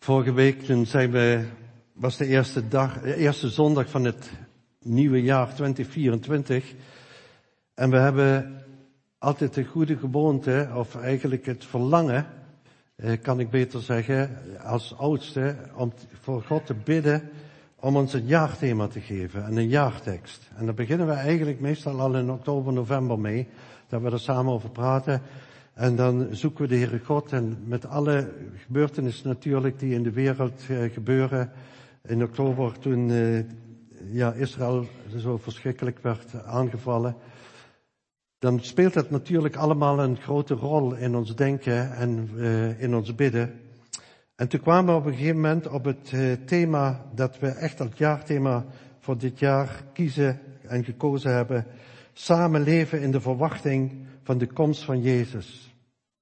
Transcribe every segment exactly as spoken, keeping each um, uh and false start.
Vorige week toen zijn we, was de eerste dag, de eerste zondag van het nieuwe jaar twintig vierentwintig. En we hebben altijd de goede gewoonte, of eigenlijk het verlangen, eh, kan ik beter zeggen, als oudste, om voor God te bidden om ons een jaarthema te geven en een jaartekst. En daar beginnen we eigenlijk meestal al in oktober, november mee, dat we er samen over praten. En dan zoeken we de Heere God en met alle gebeurtenissen natuurlijk die in de wereld uh, gebeuren. In oktober toen uh, ja, Israël zo verschrikkelijk werd aangevallen. Dan speelt dat natuurlijk allemaal een grote rol in ons denken en uh, in ons bidden. En toen kwamen we op een gegeven moment op het uh, thema dat we echt als jaarthema voor dit jaar kiezen en gekozen hebben. Samen leven in de verwachting van de komst van Jezus.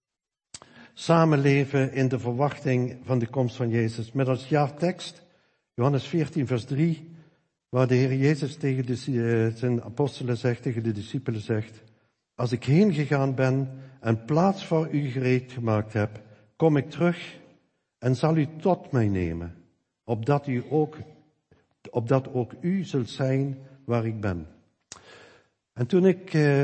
Samen leven in de verwachting van de komst van Jezus. Met als jaartekst Johannes veertien vers drie, waar de Heer Jezus tegen de, uh, zijn apostelen zegt, tegen de discipelen zegt: als ik heen gegaan ben en plaats voor u gereed gemaakt heb, kom ik terug en zal u tot mij nemen, opdat u ook, opdat ook u zult zijn waar ik ben. En toen ik, eh,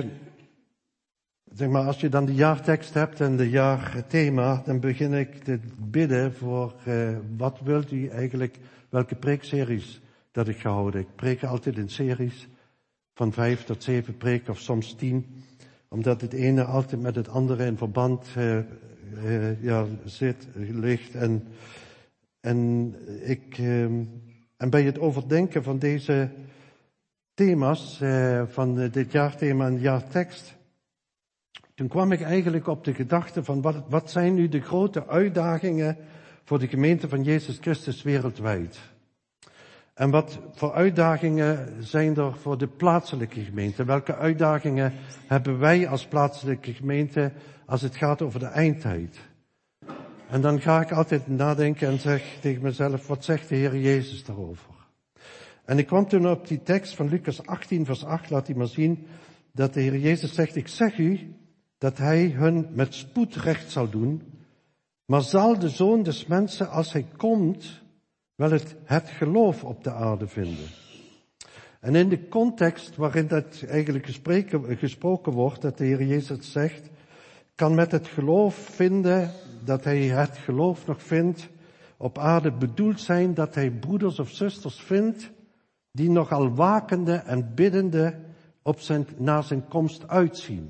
zeg maar, als je dan de jaartekst hebt en de jaarthema, dan begin ik te bidden voor, eh, wat wilt u eigenlijk, welke preekseries dat ik ga houden. Ik preek altijd in series van vijf tot zeven preken of soms tien, omdat het ene altijd met het andere in verband eh, eh, ja, zit, ligt. En, en ik, eh, en bij het overdenken van deze thema's, eh, van dit jaarthema en jaartekst, toen kwam ik eigenlijk op de gedachte van wat, wat zijn nu de grote uitdagingen voor de gemeente van Jezus Christus wereldwijd? En wat voor uitdagingen zijn er voor de plaatselijke gemeente? Welke uitdagingen hebben wij als plaatselijke gemeente als het gaat over de eindtijd? En dan ga ik altijd nadenken en zeg tegen mezelf, wat zegt de Heer Jezus daarover? En ik kwam toen op die tekst van Lucas achttien vers acht, laat hij maar zien, dat de Heer Jezus zegt, ik zeg u dat hij hun met spoed recht zal doen, maar zal de Zoon des Mensen, als hij komt, wel het, het geloof op de aarde vinden. En in de context waarin dat eigenlijk gesproken, gesproken wordt, dat de Heer Jezus zegt, kan met het geloof vinden, dat hij het geloof nog vindt, op aarde bedoeld zijn dat hij broeders of zusters vindt, die nogal wakende en biddende op zijn, naar zijn komst uitzien.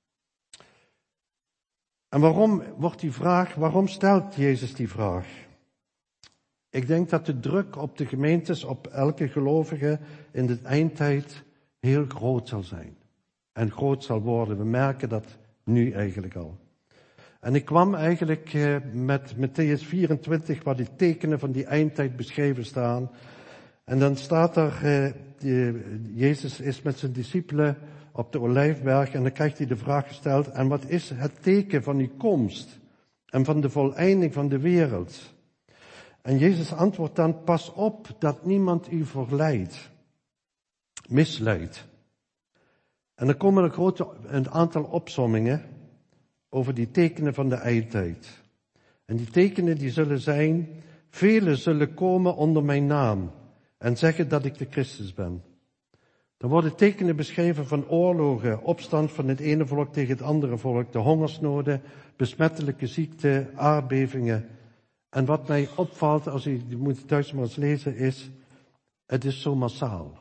En waarom wordt die vraag, waarom stelt Jezus die vraag? Ik denk dat de druk op de gemeentes, op elke gelovige in de eindtijd heel groot zal zijn. En groot zal worden. We merken dat nu eigenlijk al. En ik kwam eigenlijk eh, met Mattheüs vierentwintig, waar die tekenen van die eindtijd beschreven staan. En dan staat er, eh, die, Jezus is met zijn discipelen op de Olijfberg en dan krijgt hij de vraag gesteld, en wat is het teken van uw komst en van de voleinding van de wereld? En Jezus antwoordt dan, pas op dat niemand u verleidt, misleidt. En dan komen er grote, een aantal opsommingen over die tekenen van de eindtijd. En die tekenen die zullen zijn, velen zullen komen onder mijn naam en zeggen dat ik de Christus ben. Er worden tekenen beschreven van oorlogen, opstand van het ene volk tegen het andere volk, de hongersnoden, besmettelijke ziekten, aardbevingen. En wat mij opvalt, als u, u moet het thuis maar eens lezen, is, het is zo massaal.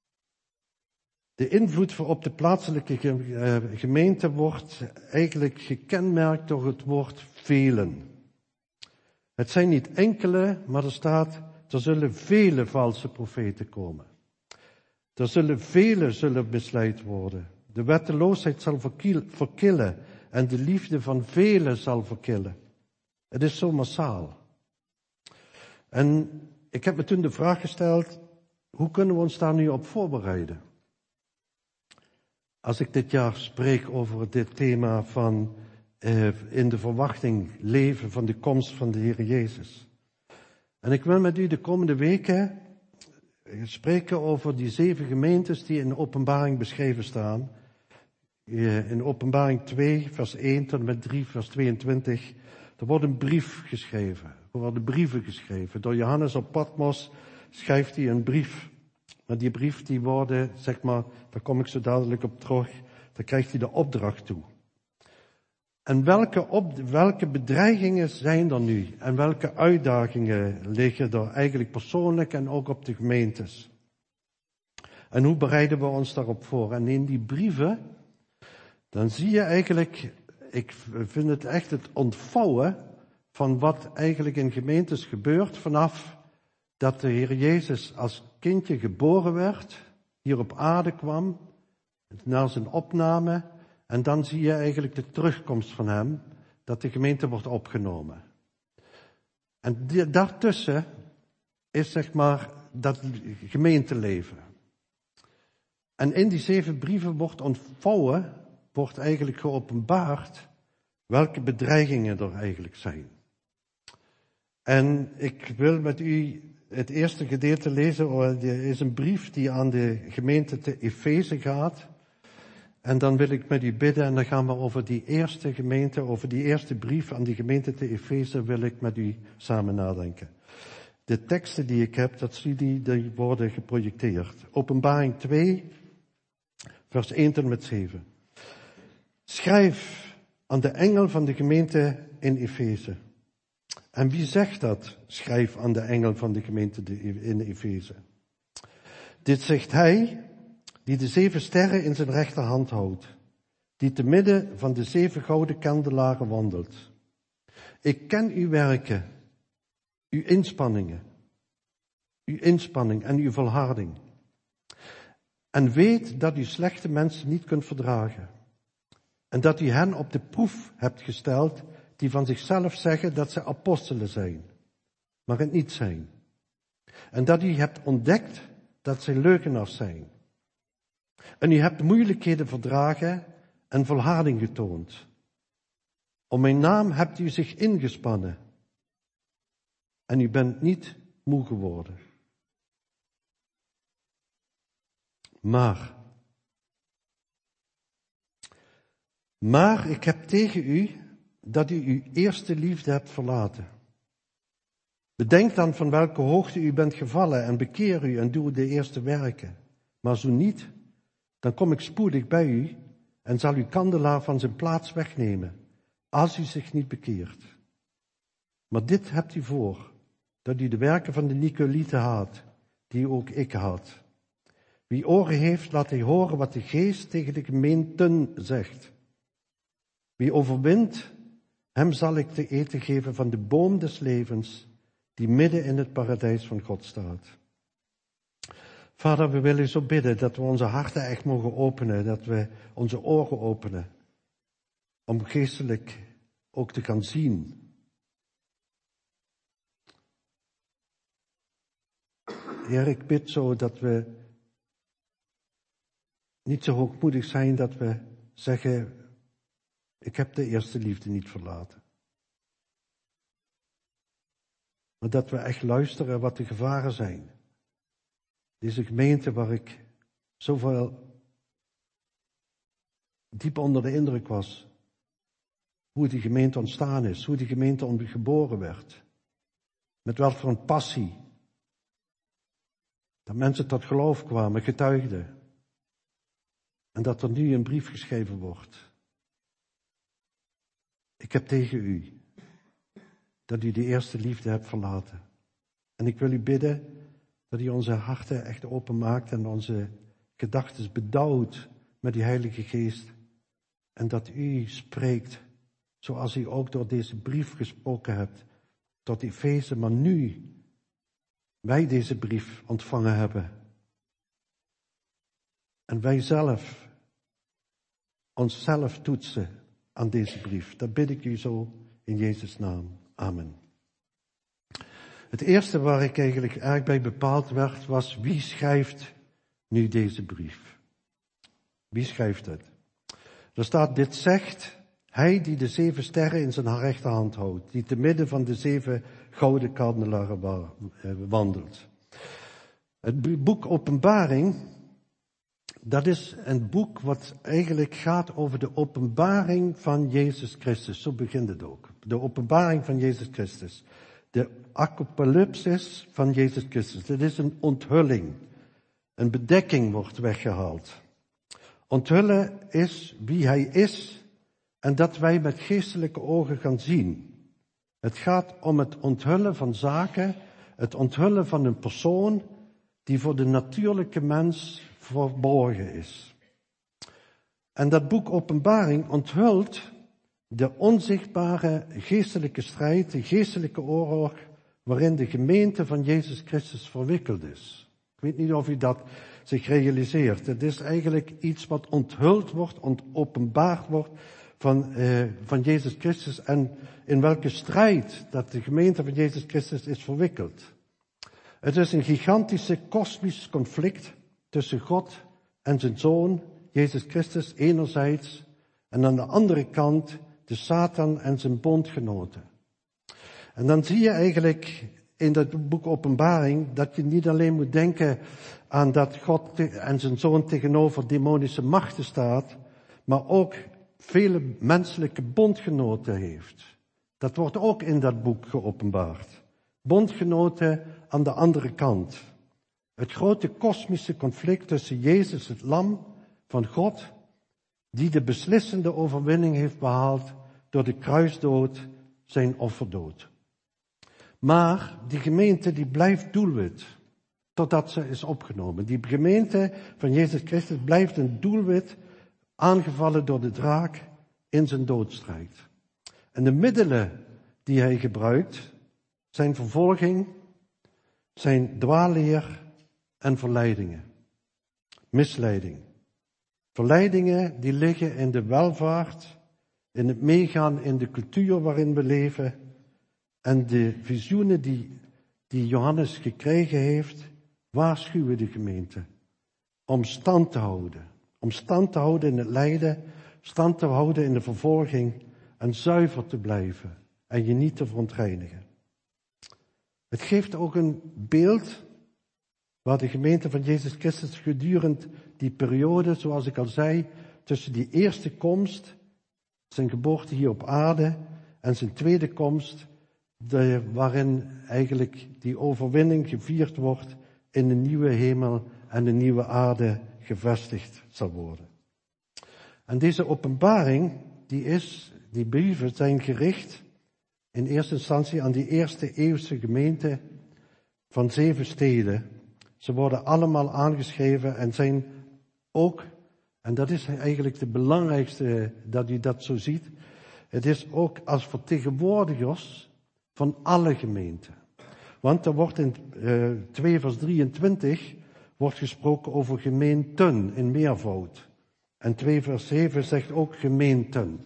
De invloed op de plaatselijke gemeente wordt eigenlijk gekenmerkt door het woord velen. Het zijn niet enkele, maar er staat, er zullen vele valse profeten komen. Er zullen vele zullen misleid worden. De wetteloosheid zal verkillen en de liefde van velen zal verkillen. Het is zo massaal. En ik heb me toen de vraag gesteld, hoe kunnen we ons daar nu op voorbereiden? Als ik dit jaar spreek over dit thema van eh, in de verwachting leven van de komst van de Heer Jezus. En ik wil met u de komende weken spreken over die zeven gemeentes die in de Openbaring beschreven staan. In Openbaring twee vers één tot en met drie vers tweeëntwintig Er wordt een brief geschreven. Er worden brieven geschreven. Door Johannes op Patmos schrijft hij een brief. Maar die brief die worden, zeg maar, daar kom ik zo dadelijk op terug, daar krijgt hij de opdracht toe. En welke, op, welke bedreigingen zijn er nu? En welke uitdagingen liggen er eigenlijk persoonlijk en ook op de gemeentes? En hoe bereiden we ons daarop voor? En in die brieven, dan zie je eigenlijk, ik vind het echt het ontvouwen van wat eigenlijk in gemeentes gebeurt vanaf dat de Heer Jezus als kindje geboren werd, hier op aarde kwam, na zijn opname, en dan zie je eigenlijk de terugkomst van hem, dat de gemeente wordt opgenomen. En die, daartussen is zeg maar dat gemeenteleven. En in die zeven brieven wordt ontvouwen, wordt eigenlijk geopenbaard welke bedreigingen er eigenlijk zijn. En ik wil met u het eerste gedeelte lezen. Er is een brief die aan de gemeente te Efeze gaat. En dan wil ik met u bidden en dan gaan we over die eerste gemeente, over die eerste brief aan die gemeente te Efeze wil ik met u samen nadenken. De teksten die ik heb, dat zie die, die worden geprojecteerd. Openbaring twee, vers één tot en met zeven. Schrijf aan de engel van de gemeente in Efeze. En wie zegt dat? Schrijf aan de engel van de gemeente in Efeze. Dit zegt hij, die de zeven sterren in zijn rechterhand houdt, die te midden van de zeven gouden kandelaren wandelt. Ik ken uw werken, uw inspanningen, uw inspanning en uw volharding. En weet dat u slechte mensen niet kunt verdragen. En dat u hen op de proef hebt gesteld die van zichzelf zeggen dat ze apostelen zijn, maar het niet zijn. En dat u hebt ontdekt dat ze leugenaars zijn. En u hebt moeilijkheden verdragen en volharding getoond. Om mijn naam hebt u zich ingespannen. En u bent niet moe geworden. Maar, maar ik heb tegen u dat u uw eerste liefde hebt verlaten. Bedenk dan van welke hoogte u bent gevallen en bekeer u en doe de eerste werken. Maar zo niet, dan kom ik spoedig bij u en zal uw kandelaar van zijn plaats wegnemen, als u zich niet bekeert. Maar dit hebt u voor, dat u de werken van de Nicolaïten haat, die ook ik had. Wie oren heeft, laat hij horen wat de geest tegen de gemeenten zegt. Wie overwint, hem zal ik te eten geven van de boom des levens, die midden in het paradijs van God staat. Vader, we willen zo bidden dat we onze harten echt mogen openen, dat we onze oren openen, om geestelijk ook te gaan zien. Heer, ik bid zo dat we niet zo hoogmoedig zijn dat we zeggen, ik heb de eerste liefde niet verlaten. Maar dat we echt luisteren wat de gevaren zijn. Deze gemeente waar ik zoveel diep onder de indruk was. Hoe die gemeente ontstaan is, hoe die gemeente geboren werd. Met wat voor een passie. Dat mensen tot geloof kwamen, getuigden. En dat er nu een brief geschreven wordt. Ik heb tegen u dat u de eerste liefde hebt verlaten. En ik wil u bidden dat u onze harten echt openmaakt en onze gedachten bedouwt met die Heilige Geest. En dat u spreekt zoals u ook door deze brief gesproken hebt tot Efeze, maar nu wij deze brief ontvangen hebben. En wij zelf onszelf toetsen aan deze brief. Dat bid ik u zo in Jezus' naam. Amen. Het eerste waar ik eigenlijk erg bij bepaald werd, was wie schrijft nu deze brief? Wie schrijft het? Er staat, dit zegt hij die de zeven sterren in zijn rechterhand houdt, die te midden van de zeven gouden kandelaren wandelt. Het boek Openbaring dat is een boek wat eigenlijk gaat over de openbaring van Jezus Christus. Zo begint het ook. De openbaring van Jezus Christus. De apocalypsis van Jezus Christus. Dit is een onthulling. Een bedekking wordt weggehaald. Onthullen is wie hij is en dat wij met geestelijke ogen gaan zien. Het gaat om het onthullen van zaken, het onthullen van een persoon die voor de natuurlijke mens verborgen is. En dat boek Openbaring onthult de onzichtbare geestelijke strijd, de geestelijke oorlog, waarin de gemeente van Jezus Christus verwikkeld is. Ik weet niet of u dat zich realiseert. Het is eigenlijk iets wat onthuld wordt, openbaard wordt van, uh, van Jezus Christus en in welke strijd dat de gemeente van Jezus Christus is verwikkeld. Het is een gigantische kosmisch conflict tussen God en zijn Zoon, Jezus Christus, enerzijds, en aan de andere kant de Satan en zijn bondgenoten. En dan zie je eigenlijk in dat boek Openbaring dat je niet alleen moet denken aan dat God en zijn Zoon tegenover demonische machten staat, maar ook vele menselijke bondgenoten heeft. Dat wordt ook in dat boek geopenbaard. Bondgenoten aan de andere kant. Het grote kosmische conflict tussen Jezus, het lam van God, die de beslissende overwinning heeft behaald door de kruisdood, zijn offerdood. Maar die gemeente die blijft doelwit totdat ze is opgenomen. Die gemeente van Jezus Christus blijft een doelwit aangevallen door de draak in zijn doodstrijd. En de middelen die hij gebruikt zijn vervolging, zijn dwaalleer en verleidingen. Misleiding. Verleidingen die liggen in de welvaart, in het meegaan in de cultuur waarin we leven en de visioenen die, die Johannes gekregen heeft, waarschuwen de gemeente om stand te houden. Om stand te houden in het lijden, stand te houden in de vervolging en zuiver te blijven en je niet te verontreinigen. Het geeft ook een beeld waar de gemeente van Jezus Christus gedurende die periode, zoals ik al zei, tussen die eerste komst, zijn geboorte hier op aarde, en zijn tweede komst, de, waarin eigenlijk die overwinning gevierd wordt in een nieuwe hemel en een nieuwe aarde gevestigd zal worden. En deze openbaring, die is, die brieven zijn gericht in eerste instantie aan die eerste eeuwse gemeente van zeven steden. Ze worden allemaal aangeschreven en zijn ook, en dat is eigenlijk de belangrijkste dat u dat zo ziet, het is ook als vertegenwoordigers van alle gemeenten. Want er wordt in uh, twee vers drieëntwintig wordt gesproken over gemeenten in meervoud. En twee vers zeven zegt ook gemeenten.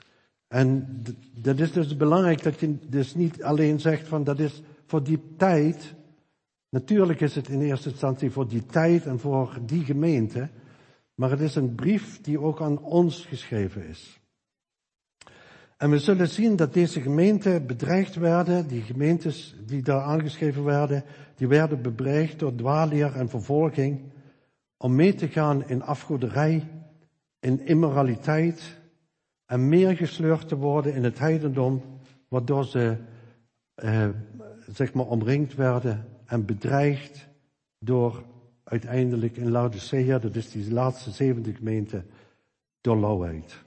En d- dat is dus belangrijk dat je dus niet alleen zegt van dat is voor die tijd. Natuurlijk is het in eerste instantie voor die tijd en voor die gemeente. Maar het is een brief die ook aan ons geschreven is. En we zullen zien dat deze gemeenten bedreigd werden, die gemeentes die daar aangeschreven werden, die werden bedreigd door dwaalleer en vervolging, om mee te gaan in afgoderij, in immoraliteit en meegesleurd te worden in het heidendom, waardoor ze, eh, zeg maar, omringd werden en bedreigd door uiteindelijk in Laodicea, dat is die laatste zevende gemeente, door lauwheid.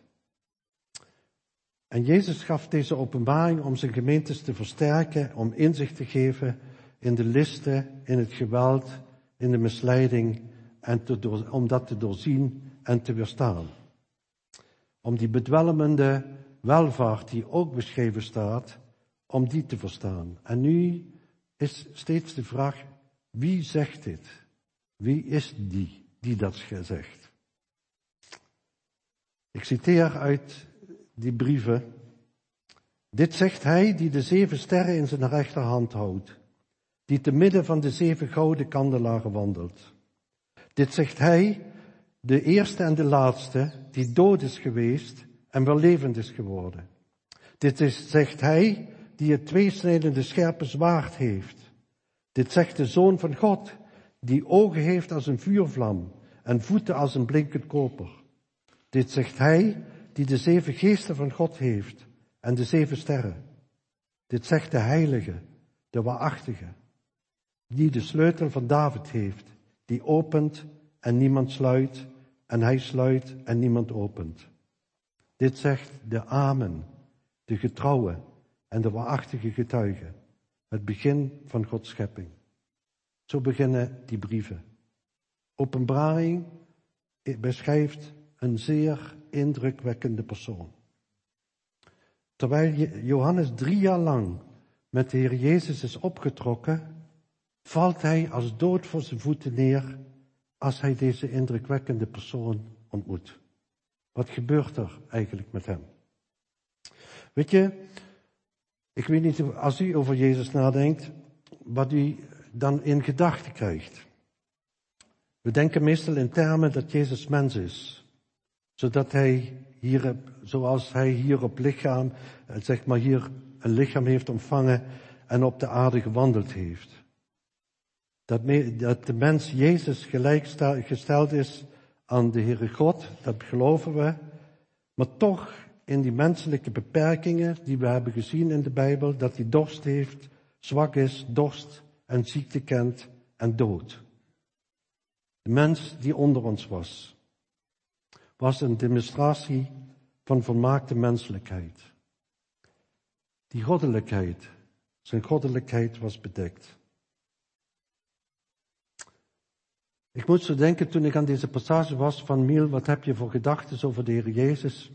En Jezus gaf deze openbaring om zijn gemeentes te versterken, om inzicht te geven in de listen, in het geweld, in de misleiding, en te door, om dat te doorzien en te weerstaan. Om die bedwelmende welvaart die ook beschreven staat, om die te verstaan. En nu is steeds de vraag, wie zegt dit? Wie is die, die dat zegt? Ik citeer uit die brieven. Dit zegt hij die de zeven sterren in zijn rechterhand houdt, die te midden van de zeven gouden kandelaren wandelt. Dit zegt hij, de eerste en de laatste, die dood is geweest en wel levend is geworden. Dit is, zegt hij, die het tweesnijdende scherpe zwaard heeft. Dit zegt de Zoon van God, die ogen heeft als een vuurvlam en voeten als een blinkend koper. Dit zegt hij die de zeven geesten van God heeft en de zeven sterren. Dit zegt de heilige, de waarachtige, die de sleutel van David heeft, die opent en niemand sluit, en hij sluit en niemand opent. Dit zegt de Amen, de getrouwe en de waarachtige getuige, het begin van Gods schepping. Zo beginnen die brieven. Openbaring beschrijft een zeer indrukwekkende persoon. Terwijl Johannes drie jaar lang met de Heer Jezus is opgetrokken, valt hij als dood voor zijn voeten neer als hij deze indrukwekkende persoon ontmoet. Wat gebeurt er eigenlijk met hem? Weet je, ik weet niet, als u over Jezus nadenkt, wat u dan in gedachten krijgt. We denken meestal in termen dat Jezus mens is. Zodat hij hier, zoals hij hier op lichaam, zeg maar hier een lichaam heeft ontvangen en op de aarde gewandeld heeft. Dat, me, dat de mens Jezus gelijkgesteld is aan de Heere God, dat geloven we. Maar toch in die menselijke beperkingen die we hebben gezien in de Bijbel, dat hij dorst heeft, zwak is, dorst en ziekte kent en dood. De mens die onder ons was, was een demonstratie van volmaakte menselijkheid. Die goddelijkheid, zijn goddelijkheid was bedekt. Ik moet zo denken toen ik aan deze passage was van Miel, wat heb je voor gedachten over de Heer Jezus?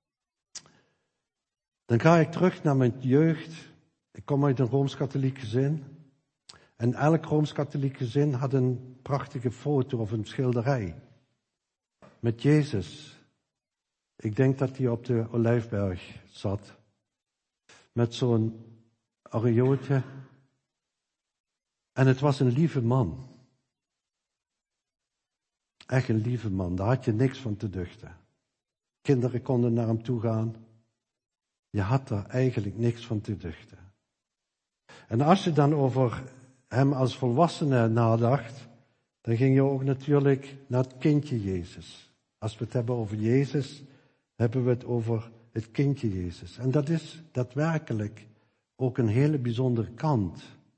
Dan ga ik terug naar mijn jeugd. Ik kom uit een Rooms-Katholiek gezin. En elk Rooms-Katholiek gezin had een prachtige foto of een schilderij. Met Jezus. Ik denk dat hij op de Olijfberg zat. Met zo'n aureooltje. En het was een lieve man. Echt een lieve man. Daar had je niks van te duchten. Kinderen konden naar hem toe gaan. Je had daar eigenlijk niks van te duchten. En als je dan over hem als volwassene nadacht, dan ging je ook natuurlijk naar het kindje Jezus. Als we het hebben over Jezus, hebben we het over het kindje Jezus. En dat is daadwerkelijk ook een hele bijzondere kant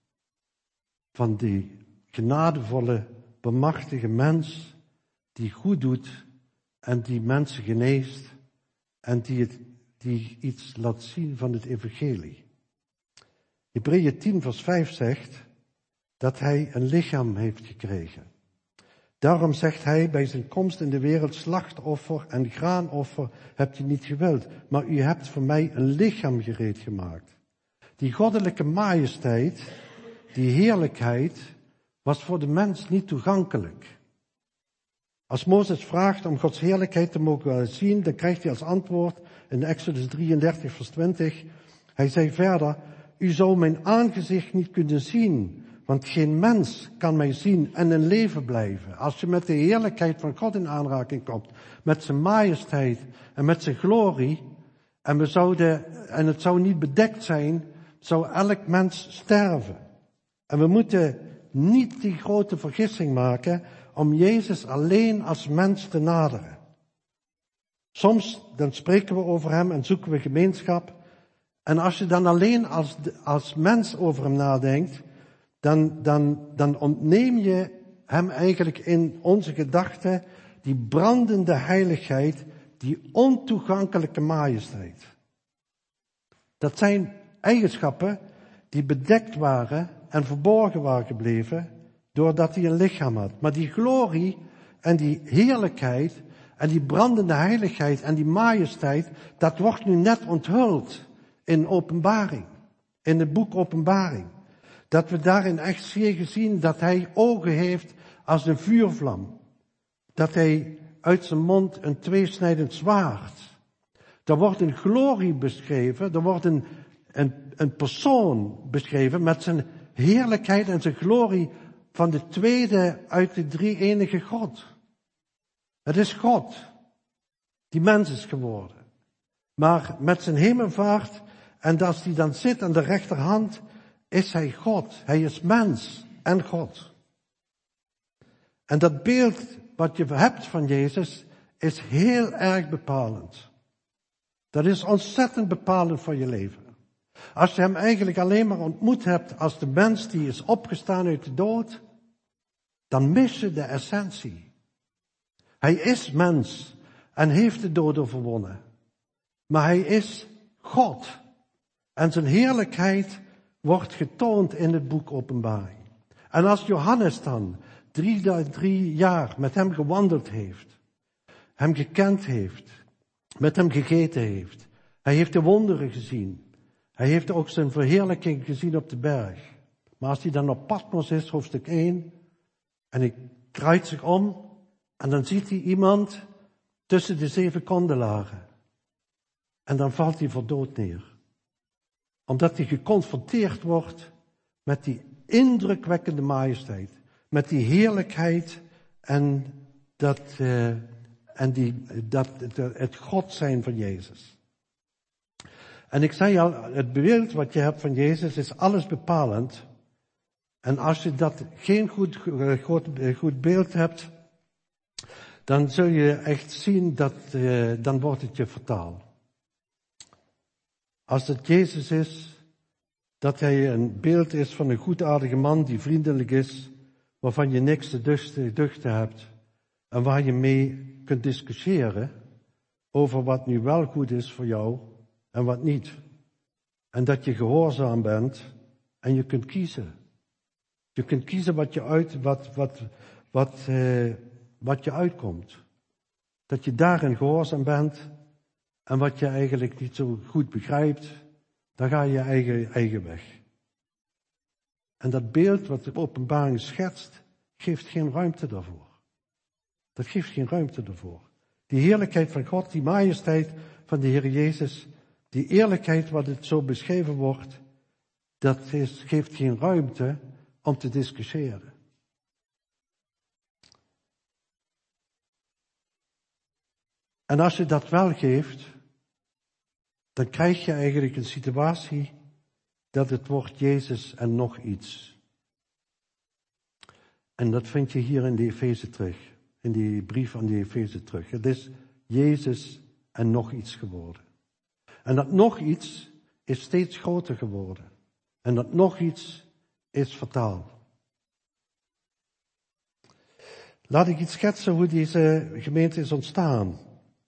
van die genadevolle, bemachtige mens die goed doet en die mensen geneest en die, het, die iets laat zien van het evangelie. Hebreeën tien vers vijf zegt dat hij een lichaam heeft gekregen. Daarom zegt hij bij zijn komst in de wereld, slachtoffer en graanoffer hebt u niet gewild, maar u hebt voor mij een lichaam gereed gemaakt. Die goddelijke majesteit, die heerlijkheid, was voor de mens niet toegankelijk. Als Mozes vraagt om Gods heerlijkheid te mogen zien, dan krijgt hij als antwoord in Exodus drieëndertig vers twintig, hij zei verder, u zou mijn aangezicht niet kunnen zien, want geen mens kan mij zien en in leven blijven. Als je met de heerlijkheid van God in aanraking komt, met zijn majesteit en met zijn glorie, en we zouden, en het zou niet bedekt zijn, zou elk mens sterven. En we moeten niet die grote vergissing maken om Jezus alleen als mens te naderen. Soms dan spreken we over hem en zoeken we gemeenschap. En als je dan alleen als, als mens over hem nadenkt, dan, dan, dan ontneem je hem eigenlijk in onze gedachten die brandende heiligheid, die ontoegankelijke majesteit. Dat zijn eigenschappen die bedekt waren en verborgen waren gebleven doordat hij een lichaam had. Maar die glorie en die heerlijkheid en die brandende heiligheid en die majesteit, dat wordt nu net onthuld in Openbaring, in het boek Openbaring. Dat we daarin echt zeer zien dat hij ogen heeft als een vuurvlam. Dat hij uit zijn mond een tweesnijdend zwaard. Er wordt een glorie beschreven, er wordt een, een, een persoon beschreven met zijn heerlijkheid en zijn glorie van de tweede uit de drie enige God. Het is God die mens is geworden. Maar met zijn hemelvaart en als hij dan zit aan de rechterhand, is hij God. Hij is mens en God. En dat beeld wat je hebt van Jezus is heel erg bepalend. Dat is ontzettend bepalend voor je leven. Als je hem eigenlijk alleen maar ontmoet hebt als de mens die is opgestaan uit de dood, dan mis je de essentie. Hij is mens en heeft de dood overwonnen. Maar hij is God. En zijn heerlijkheid wordt getoond in het boek Openbaring. En als Johannes dan drie, drie jaar met hem gewandeld heeft, hem gekend heeft, met hem gegeten heeft, hij heeft de wonderen gezien, hij heeft ook zijn verheerlijking gezien op de berg. Maar als hij dan op Patmos is, hoofdstuk één, en hij draait zich om, en dan ziet hij iemand tussen de zeven kandelaren. En dan valt hij voor dood neer. Omdat hij geconfronteerd wordt met die indrukwekkende majesteit. Met die heerlijkheid en, dat, uh, en die, dat, het God zijn van Jezus. En ik zei al, het beeld wat je hebt van Jezus is alles bepalend. En als je dat geen goed, goed, goed beeld hebt, dan zul je echt zien dat, uh, dan wordt het je fataal. Als het Jezus is, dat hij een beeld is van een goedaardige man die vriendelijk is, waarvan je niks te duchten, duchten hebt en waar je mee kunt discussiëren over wat nu wel goed is voor jou en wat niet. En dat je gehoorzaam bent en je kunt kiezen. Je kunt kiezen wat je uit, wat, wat, wat, eh, wat je uitkomt. Dat je daarin gehoorzaam bent en wat je eigenlijk niet zo goed begrijpt, dan ga je je eigen, eigen weg. En dat beeld wat de Openbaring schetst, geeft geen ruimte daarvoor. Dat geeft geen ruimte daarvoor. Die heerlijkheid van God, die majesteit van de Heer Jezus, die eerlijkheid wat het zo beschreven wordt, dat is, geeft geen ruimte om te discussiëren. En als je dat wel geeft, dan krijg je eigenlijk een situatie dat het wordt Jezus en nog iets. En dat vind je hier in de Efeze terug, in die brief aan de Efeze terug. Het is Jezus en nog iets geworden. En dat nog iets is steeds groter geworden. En dat nog iets is fataal. Laat ik iets schetsen hoe deze gemeente is ontstaan.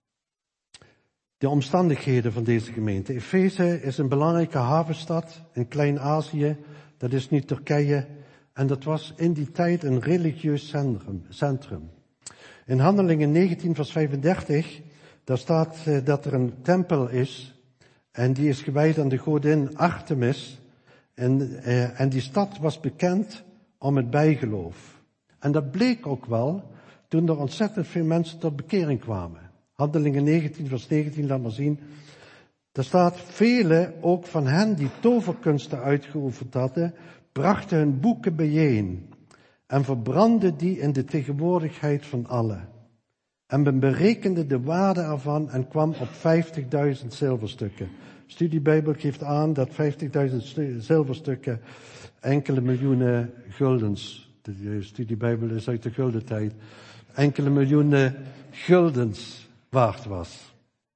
De omstandigheden van deze gemeente. Efeze is een belangrijke havenstad in Klein-Azië. Dat is nu Turkije. En dat was in die tijd een religieus centrum. centrum. In Handelingen negentien vers vijfendertig, daar staat uh, dat er een tempel is. En die is gewijd aan de godin Artemis. En, uh, en die stad was bekend om het bijgeloof. En dat bleek ook wel toen er ontzettend veel mensen tot bekering kwamen. Handelingen negentien vers negentien, laat maar zien. Daar staat, velen ook van hen die toverkunsten uitgeoefend hadden, brachten hun boeken bijeen en verbrandden die in de tegenwoordigheid van allen. En men berekende de waarde ervan en kwam op vijftigduizend zilverstukken. Studiebijbel geeft aan dat vijftigduizend zilverstukken enkele miljoenen guldens, de studiebijbel is uit de guldentijd, enkele miljoenen guldens waard was.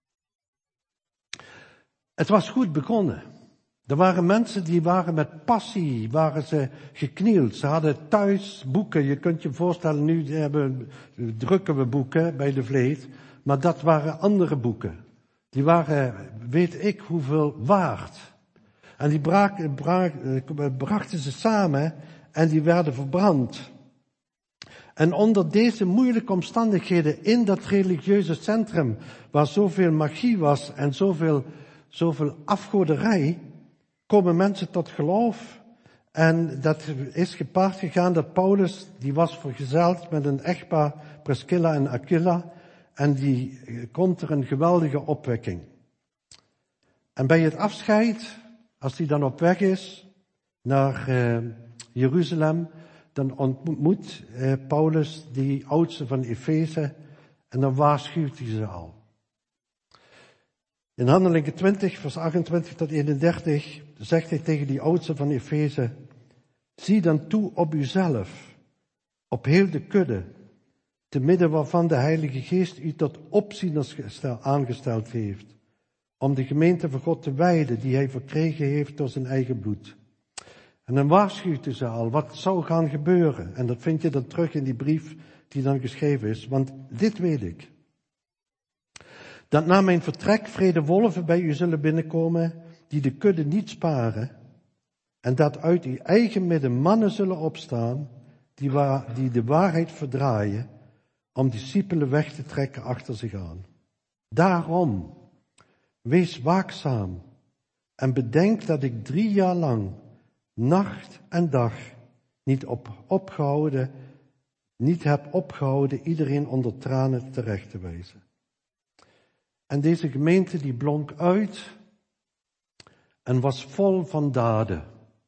Het was goed begonnen. Er waren mensen die waren met passie, waren ze geknield. Ze hadden thuis boeken. Je kunt je voorstellen, nu hebben, drukken we boeken bij de Vleet. Maar dat waren andere boeken. Die waren, weet ik hoeveel, waard. En die braak, braak, brachten ze samen en die werden verbrand. En onder deze moeilijke omstandigheden in dat religieuze centrum, waar zoveel magie was en zoveel, zoveel afgoderij, komen mensen tot geloof. En dat is gepaard gegaan dat Paulus, die was vergezeld met een echtpaar, Priscilla en Aquila, en die komt er een geweldige opwekking. En bij het afscheid, als hij dan op weg is naar uh, Jeruzalem, dan ontmoet eh, Paulus die oudste van Efeze en dan waarschuwt hij ze al. In Handelingen twintig, vers achtentwintig tot eenendertig, zegt hij tegen die oudste van Efeze, zie dan toe op uzelf, op heel de kudde, te midden waarvan de Heilige Geest u tot opzieners aangesteld heeft, om de gemeente van God te wijden, die hij verkregen heeft door zijn eigen bloed. En dan waarschuwt hij ze al wat zou gaan gebeuren. En dat vind je dan terug in die brief die dan geschreven is. Want dit weet ik. Dat na mijn vertrek vrede wolven bij u zullen binnenkomen, die de kudde niet sparen. En dat uit uw eigen midden mannen zullen opstaan, die, waar, die de waarheid verdraaien, om discipelen weg te trekken achter zich aan. Daarom, wees waakzaam en bedenk dat ik drie jaar lang, nacht en dag, niet op, opgehouden, niet heb opgehouden iedereen onder tranen terecht te wijzen. En deze gemeente die blonk uit en was vol van daden.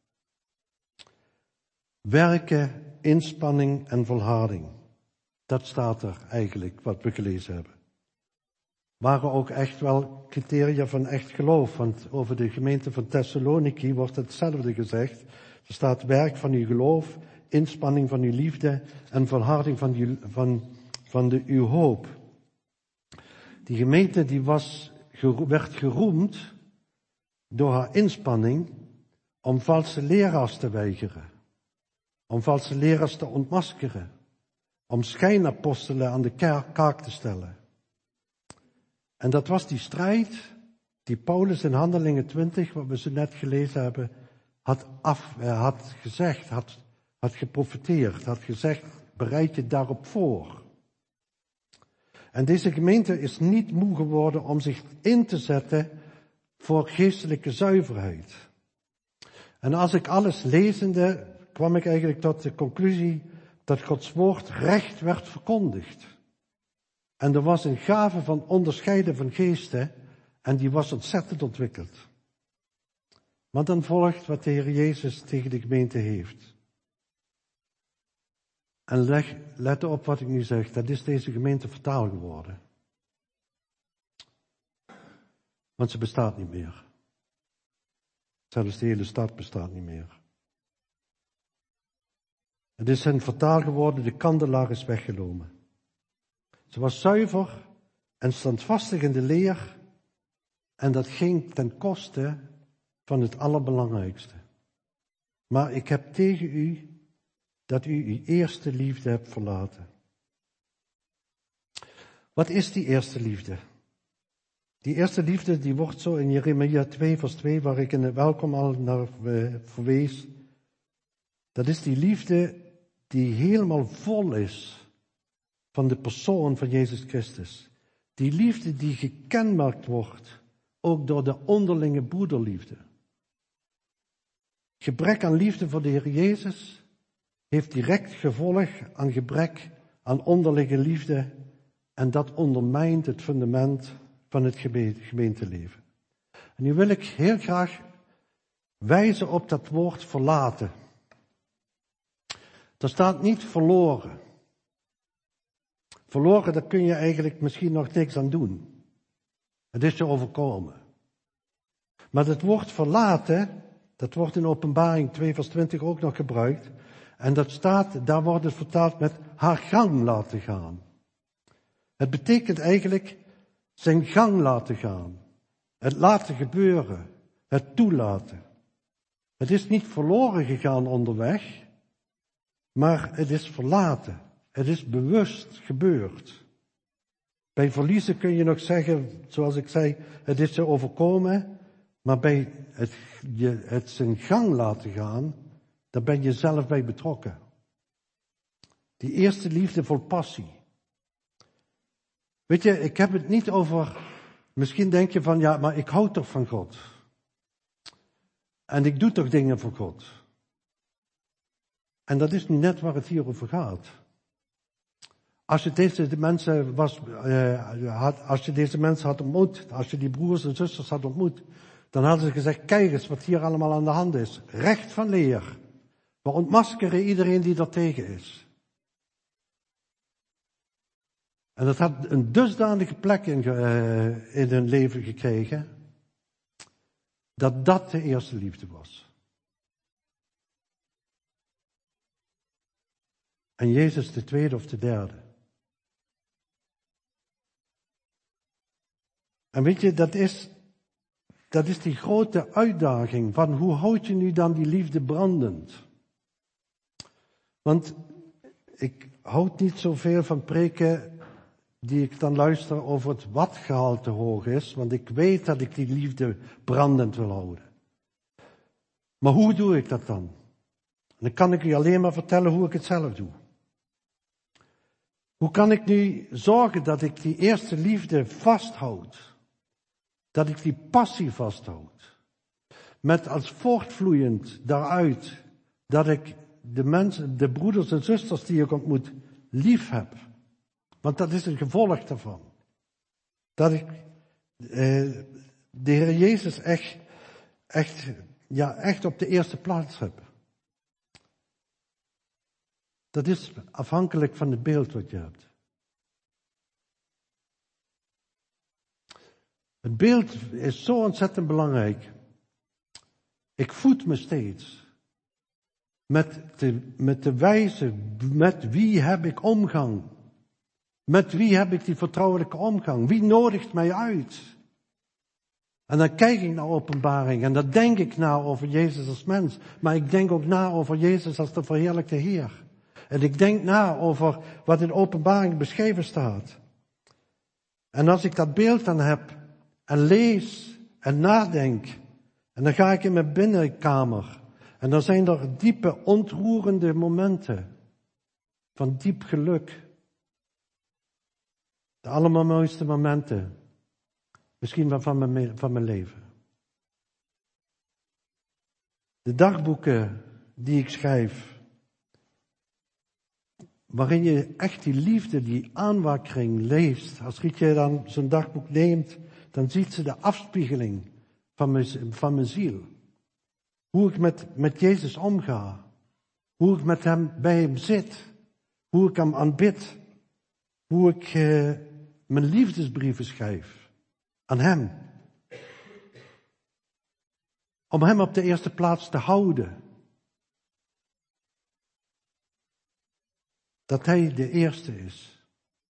Werken, inspanning en volharding. Dat staat er eigenlijk, wat we gelezen hebben. Waren ook echt wel criteria van echt geloof. Want over de gemeente van Thessaloniki wordt hetzelfde gezegd. Er staat werk van uw geloof, inspanning van uw liefde en volharding van, uw, van, van de, uw hoop. Die gemeente die was, werd geroemd door haar inspanning om valse leraars te weigeren. Om valse leraars te ontmaskeren. Om schijnapostelen aan de kaak te stellen. En dat was die strijd die Paulus in Handelingen twintig, wat we zo net gelezen hebben, had, af, had gezegd, had, had geprofeteerd, had gezegd, bereid je daarop voor. En deze gemeente is niet moe geworden om zich in te zetten voor geestelijke zuiverheid. En als ik alles lezende, kwam ik eigenlijk tot de conclusie dat Gods woord recht werd verkondigd. En er was een gave van onderscheiden van geesten en die was ontzettend ontwikkeld. Maar dan volgt wat de Heer Jezus tegen de gemeente heeft. En leg, let op wat ik nu zeg, dat is deze gemeente fataal geworden. Want ze bestaat niet meer. Zelfs de hele stad bestaat niet meer. Het is hen fataal geworden, de kandelaar is weggenomen. Ze was zuiver en standvastig in de leer en dat ging ten koste van het allerbelangrijkste. Maar ik heb tegen u dat u uw eerste liefde hebt verlaten. Wat is die eerste liefde? Die eerste liefde die wordt zo in Jeremia twee vers twee, waar ik in het welkom al naar verwees. Dat is die liefde die helemaal vol is van de persoon van Jezus Christus. Die liefde die gekenmerkt wordt ook door de onderlinge broederliefde. Gebrek aan liefde voor de Heer Jezus heeft direct gevolg aan gebrek aan onderlinge liefde en dat ondermijnt het fundament van het gemeenteleven. En nu wil ik heel graag wijzen op dat woord verlaten. Er staat niet verloren. Verloren, daar kun je eigenlijk misschien nog niks aan doen. Het is je overkomen. Maar het woord verlaten, dat wordt in Openbaring twee vers twintig ook nog gebruikt. En dat staat, daar wordt het vertaald met haar gang laten gaan. Het betekent eigenlijk zijn gang laten gaan. Het laten gebeuren. Het toelaten. Het is niet verloren gegaan onderweg, maar het is verlaten. Het is bewust gebeurd. Bij verliezen kun je nog zeggen, zoals ik zei, het is je overkomen, maar bij het, je, het zijn gang laten gaan, daar ben je zelf bij betrokken. Die eerste liefde vol passie. Weet je, ik heb het niet over, misschien denk je van, ja, maar ik hou toch van God. En ik doe toch dingen voor God. En dat is nu net waar het hier over gaat. Als je deze mensen was, uh, had, als je deze mensen had ontmoet, als je die broers en zusters had ontmoet, dan hadden ze gezegd, kijk eens wat hier allemaal aan de hand is. Recht van leer. We ontmaskeren iedereen die daar tegen is. En dat had een dusdanige plek in, uh, in hun leven gekregen, dat dat de eerste liefde was. En Jezus de tweede of de derde. En weet je, dat is, dat is die grote uitdaging van hoe houd je nu dan die liefde brandend? Want ik houd niet zoveel van preken die ik dan luister over het watgehalte hoog is, want ik weet dat ik die liefde brandend wil houden. Maar hoe doe ik dat dan? En dan kan ik u alleen maar vertellen hoe ik het zelf doe. Hoe kan ik nu zorgen dat ik die eerste liefde vasthoud? Dat ik die passie vasthoud? Met als voortvloeiend daaruit dat ik de mensen, de broeders en zusters die ik ontmoet, lief heb. Want dat is een gevolg daarvan. Dat ik eh, de Heer Jezus echt, echt, ja, echt op de eerste plaats heb. Dat is afhankelijk van het beeld wat je hebt. Het beeld is zo ontzettend belangrijk. Ik voed me steeds met de, met de wijze, met wie heb ik omgang? Met wie heb ik die vertrouwelijke omgang? Wie nodigt mij uit? En dan kijk ik naar Openbaring en dan denk ik na over Jezus als mens. Maar ik denk ook na over Jezus als de verheerlijkte Heer. En ik denk na over wat in Openbaring beschreven staat. En als ik dat beeld dan heb en lees en nadenk, en dan ga ik in mijn binnenkamer en dan zijn er diepe, ontroerende momenten van diep geluk. De allermooiste momenten, misschien wel van mijn, van mijn leven. De dagboeken die ik schrijf, waarin je echt die liefde, die aanwakkering leest. Als Rietje dan zo'n dagboek neemt, dan ziet ze de afspiegeling van mijn, van mijn ziel. Hoe ik met, met Jezus omga. Hoe ik met hem, bij hem zit. Hoe ik hem aanbid. Hoe ik uh, mijn liefdesbrieven schrijf. Aan hem. Om hem op de eerste plaats te houden. Dat hij de eerste is.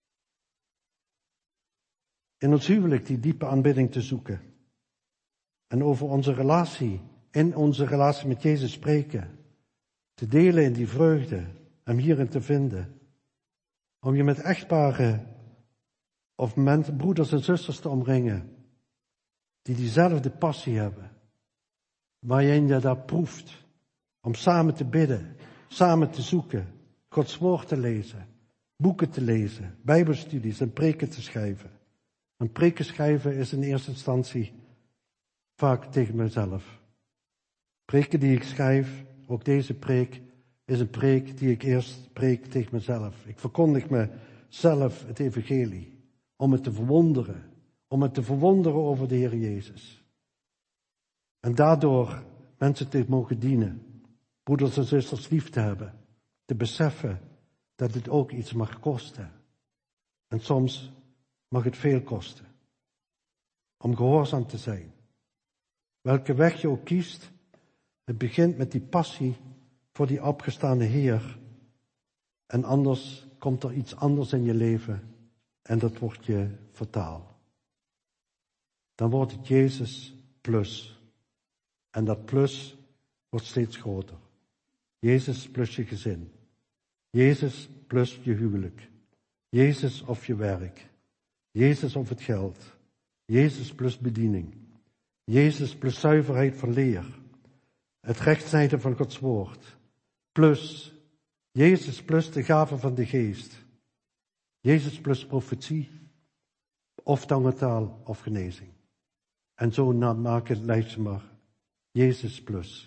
In ons huwelijk die diepe aanbidding te zoeken. En over onze relatie, in onze relatie met Jezus spreken. Te delen in die vreugde, hem hierin te vinden. Om je met echtparen of met broeders en zusters te omringen. Die diezelfde passie hebben. Waarin je dat proeft. Om samen te bidden, samen te zoeken. Gods woord te lezen, boeken te lezen, bijbelstudies en preken te schrijven. En preken schrijven is in eerste instantie vaak tegen mezelf. Preken die ik schrijf, ook deze preek, is een preek die ik eerst preek tegen mezelf. Ik verkondig mezelf het evangelie, om het te verwonderen, om het te verwonderen over de Heer Jezus. En daardoor mensen te mogen dienen, broeders en zusters lief te hebben. Te beseffen dat het ook iets mag kosten. En soms mag het veel kosten. Om gehoorzaam te zijn. Welke weg je ook kiest, het begint met die passie voor die opgestane Heer. En anders komt er iets anders in je leven en dat wordt je fataal. Dan wordt het Jezus plus. En dat plus wordt steeds groter. Jezus plus je gezin. Jezus plus je huwelijk. Jezus of je werk. Jezus of het geld. Jezus plus bediening. Jezus plus zuiverheid van leer. Het rechtzeiden van Gods woord. Plus Jezus plus de gave van de geest. Jezus plus profetie. Of tongentaal of genezing. En zo maak het lijstje maar. Jezus plus.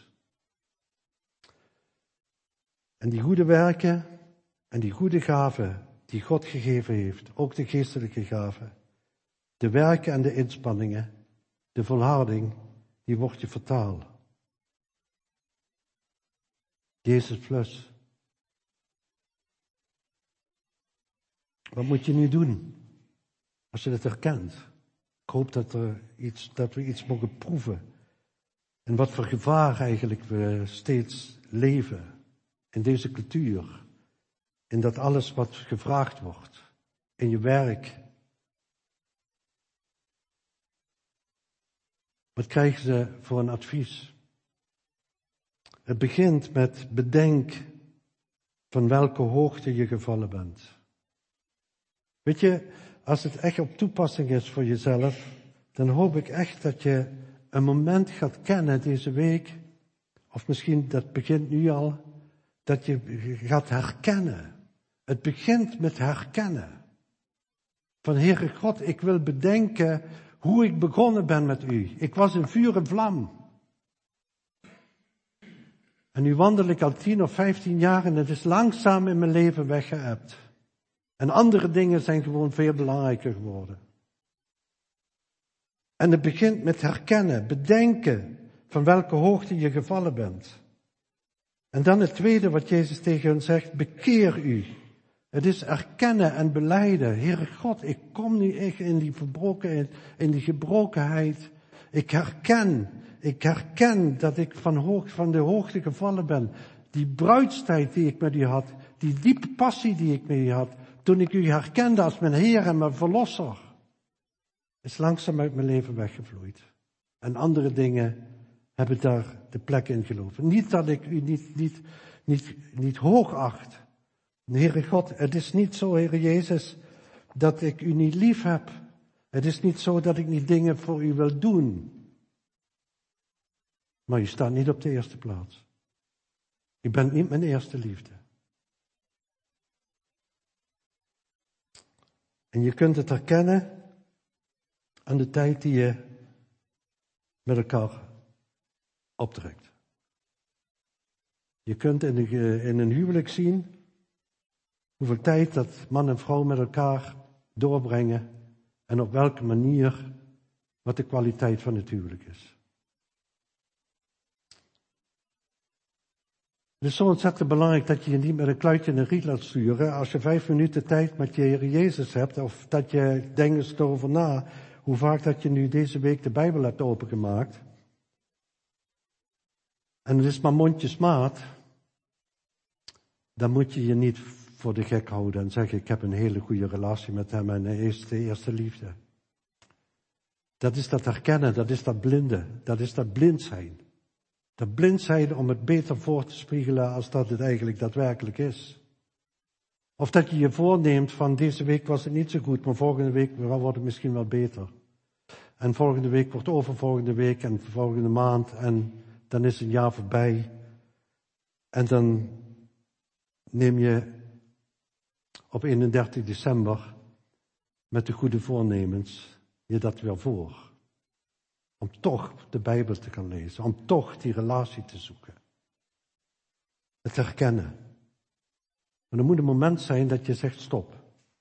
En die goede werken en die goede gaven die God gegeven heeft, ook de geestelijke gaven, de werken en de inspanningen, de volharding, die wordt je vertaald. Jezus plus. Wat moet je nu doen als je dat herkent? Ik hoop dat, er iets, dat we iets mogen proeven. En wat voor gevaar eigenlijk we steeds leven. In deze cultuur, in dat alles wat gevraagd wordt, in je werk. Wat krijgen ze voor een advies? Het begint met bedenk van welke hoogte je gevallen bent. Weet je, als het echt op toepassing is voor jezelf, dan hoop ik echt dat je een moment gaat kennen deze week, of misschien dat begint nu al, dat je gaat herkennen. Het begint met herkennen. Van Heere God, ik wil bedenken hoe ik begonnen ben met u. Ik was in vuur en vlam. En nu wandel ik al tien of vijftien jaar en het is langzaam in mijn leven weggeëpt. En andere dingen zijn gewoon veel belangrijker geworden. En het begint met herkennen, bedenken van welke hoogte je gevallen bent. En dan het tweede wat Jezus tegen hen zegt, bekeer u. Het is erkennen en belijden. Heere God, ik kom nu echt in die verbrokenheid, in die gebrokenheid. Ik herken, ik herken dat ik van, hoog, van de hoogte gevallen ben. Die bruidstijd die ik met u had, die diepe passie die ik met u had, toen ik u herkende als mijn Heer en mijn Verlosser, is langzaam uit mijn leven weggevloeid. En andere dingen hebben daar de plek in gelopen. Niet dat ik u niet, niet, niet, niet hoog acht. Heere God, het is niet zo, Heere Jezus, dat ik u niet lief heb. Het is niet zo dat ik niet dingen voor u wil doen. Maar u staat niet op de eerste plaats. U bent niet mijn eerste liefde. En je kunt het herkennen aan de tijd die je met elkaar optrekt. Je kunt in een, in een huwelijk zien hoeveel tijd dat man en vrouw met elkaar doorbrengen en op welke manier, wat de kwaliteit van het huwelijk is. Het is zo ontzettend belangrijk dat je je niet met een kluitje in een riet laat sturen. Als je vijf minuten tijd met je Heer Jezus hebt, of dat je denkt erover na, hoe vaak dat je nu deze week de Bijbel hebt opengemaakt. En het is maar mondjesmaat. Dan moet je je niet voor de gek houden en zeggen, ik heb een hele goede relatie met hem en hij is de eerste liefde. Dat is dat herkennen, dat is dat blinde, dat is dat blind zijn. Dat blind zijn om het beter voor te spiegelen als dat het eigenlijk daadwerkelijk is. Of dat je je voorneemt van deze week was het niet zo goed, maar volgende week wordt het misschien wel beter. En volgende week wordt overvolgende week en volgende maand en dan is een jaar voorbij. En dan neem je op eenendertig december met de goede voornemens je dat weer voor. Om toch de Bijbel te gaan lezen, om toch die relatie te zoeken. Het herkennen. Maar er moet een moment zijn dat je zegt stop.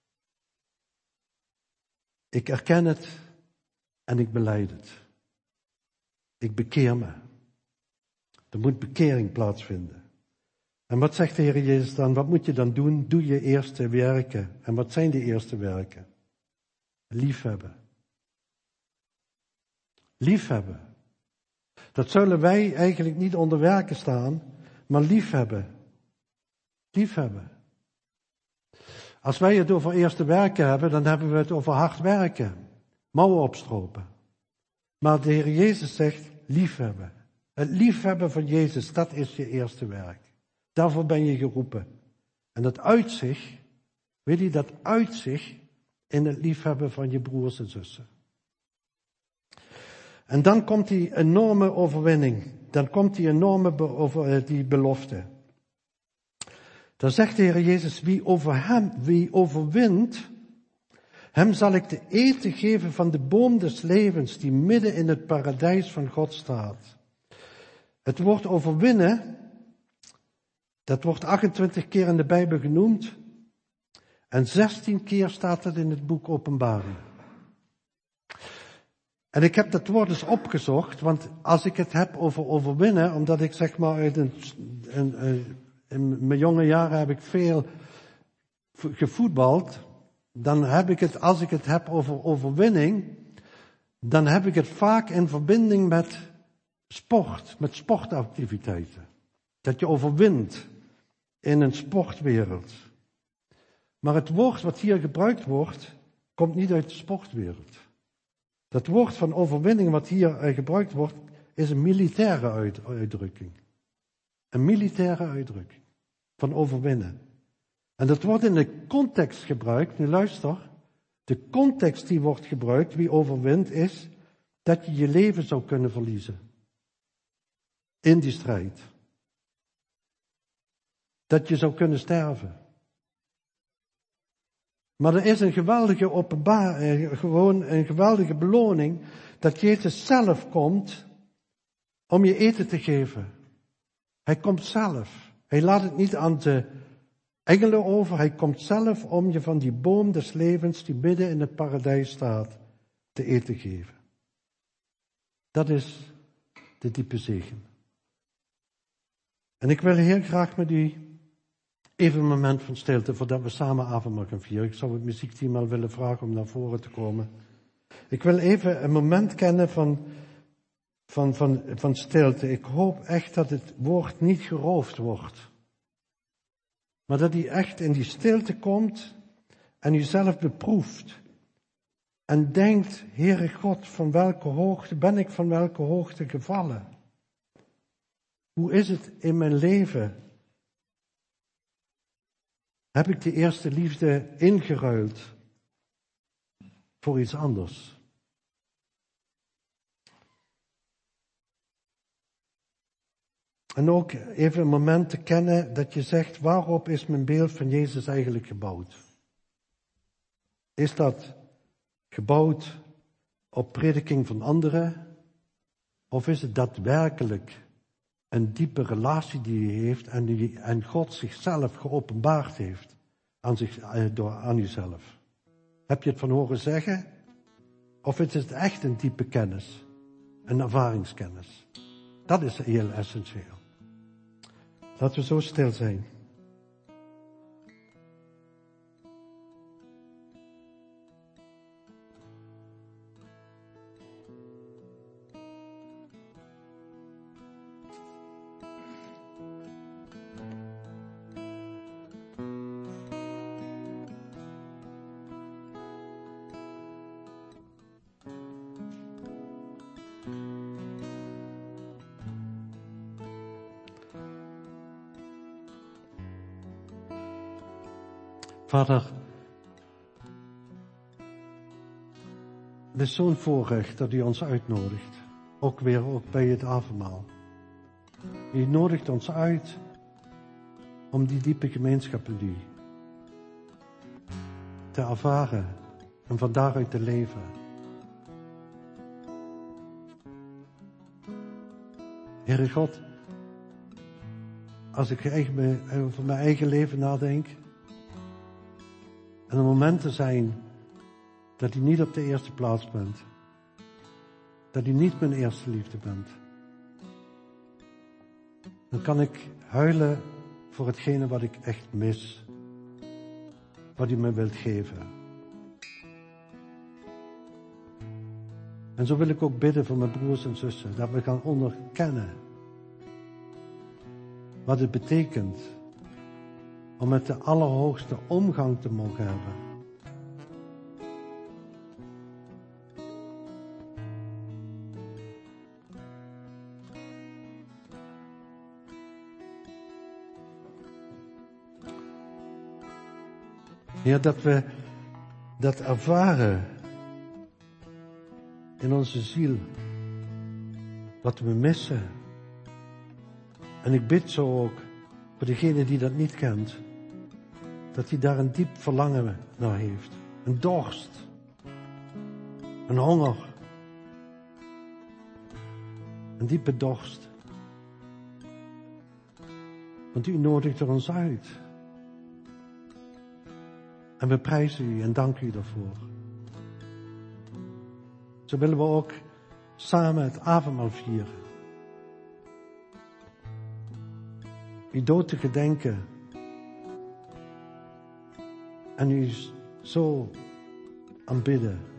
Ik erken het en ik belijd het. Ik bekeer me. Er moet bekering plaatsvinden. En wat zegt de Heer Jezus dan? Wat moet je dan doen? Doe je eerste werken. En wat zijn die eerste werken? Liefhebben. Liefhebben. Dat zullen wij eigenlijk niet onder werken staan, maar liefhebben. Liefhebben. Als wij het over eerste werken hebben, dan hebben we het over hard werken. Mouwen opstropen. Maar de Heer Jezus zegt liefhebben. Het liefhebben van Jezus, dat is je eerste werk. Daarvoor ben je geroepen. En dat uit zich, weet je, dat uit zich in het liefhebben van je broers en zussen. En dan komt die enorme overwinning. Dan komt die enorme be- over, die belofte. Dan zegt de Heer Jezus, wie over hem, wie overwint, hem zal ik te eten geven van de boom des levens, die midden in het paradijs van God staat. Het woord overwinnen, dat wordt achtentwintig keer in de Bijbel genoemd. En zestien keer staat het in het boek Openbaring. En ik heb dat woord eens opgezocht, want als ik het heb over overwinnen, omdat ik zeg maar uit een, een, een, in mijn jonge jaren heb ik veel gevoetbald, dan heb ik het, als ik het heb over overwinning, dan heb ik het vaak in verbinding met sport, met sportactiviteiten. Dat je overwint in een sportwereld. Maar het woord wat hier gebruikt wordt, komt niet uit de sportwereld. Dat woord van overwinning wat hier uh, gebruikt wordt, is een militaire uit, uitdrukking. Een militaire uitdrukking van overwinnen. En dat wordt in de context gebruikt, nu luister, de context die wordt gebruikt, wie overwint, is dat je je leven zou kunnen verliezen. In die strijd. Dat je zou kunnen sterven. Maar er is een geweldige openbaring, gewoon een geweldige beloning, dat Jezus zelf komt om je eten te geven. Hij komt zelf. Hij laat het niet aan de engelen over, hij komt zelf om je van die boom des levens die midden in het paradijs staat, te eten geven. Dat is de diepe zegen. En ik wil heel graag met u even een moment van stilte, voordat we samen avondmaal gaan vieren. Ik zou het muziekteam al willen vragen om naar voren te komen. Ik wil even een moment kennen van, van, van, van stilte. Ik hoop echt dat het woord niet geroofd wordt. Maar dat hij echt in die stilte komt en u zelf beproeft. En denkt, Heere God, van welke hoogte ben ik van welke hoogte gevallen? Hoe is het in mijn leven? Heb ik de eerste liefde ingeruild voor iets anders? En ook even een moment te kennen dat je zegt, waarop is mijn beeld van Jezus eigenlijk gebouwd? Is dat gebouwd op prediking van anderen? Of is het daadwerkelijk een diepe relatie die je heeft en, die, en God zichzelf geopenbaard heeft aan, zich, door, aan jezelf? Heb je het van horen zeggen? Of is het echt een diepe kennis? Een ervaringskennis? Dat is heel essentieel. Laten we zo stil zijn. Vader, het is zo'n voorrecht dat u ons uitnodigt. Ook weer ook bij het avondmaal. U nodigt ons uit om die diepe gemeenschap met u te ervaren en van daaruit te leven. Heere God, als ik over mijn eigen leven nadenk, en er momenten zijn dat u niet op de eerste plaats bent. Dat u niet mijn eerste liefde bent. Dan kan ik huilen voor hetgene wat ik echt mis. Wat u me wilt geven. En zo wil ik ook bidden voor mijn broers en zussen. Dat we gaan onderkennen wat het betekent om met de allerhoogste omgang te mogen hebben. Ja, dat we dat ervaren in onze ziel, wat we missen. En ik bid zo ook voor degene die dat niet kent, dat hij daar een diep verlangen naar heeft. Een dorst. Een honger. Een diepe dorst. Want u nodigt er ons uit. En we prijzen u en danken u daarvoor. Zo willen we ook samen het avondmaal vieren. U dood te gedenken. En u zo aanbidden.